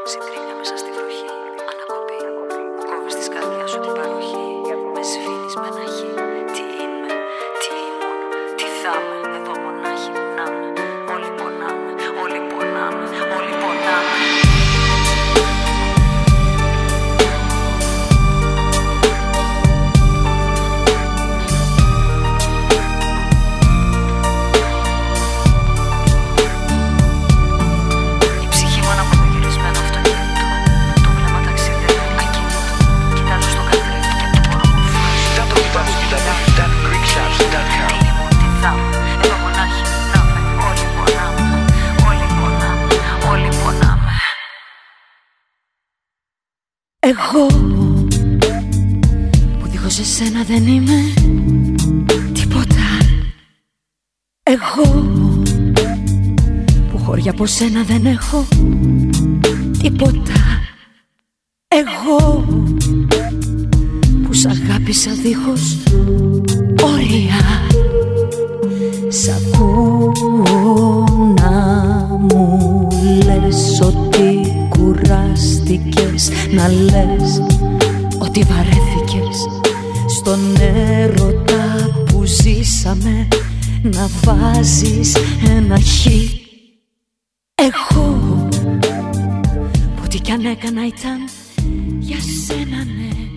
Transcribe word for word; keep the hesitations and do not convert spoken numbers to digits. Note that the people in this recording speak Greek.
Συντρίμια μέσα στη βροχή, ανακοπή. Κόβεις της καρδιάς σου την παροχή. Με σβήνεις με ένα χ. Τι είμαι, τι ήμουν, τι θα είμαι. Εδώ μονάχη μου να είμαι. Όλοι πονάμε, όλοι πονάμε, όλοι πονάμε. Εγώ που δίχως εσένα δεν είμαι τίποτα. Εγώ που χώρια από σένα δεν έχω τίποτα. Εγώ που σ' αγάπησα δίχως όρια. Σ' ακούω να μου λες ότι κουράστηκες, να λες ότι βαρέθηκες στον έρωτα που ζήσαμε, να βάζεις ένα χ. Εγώ που τι κι αν έκανα ήταν για σένα, ναι.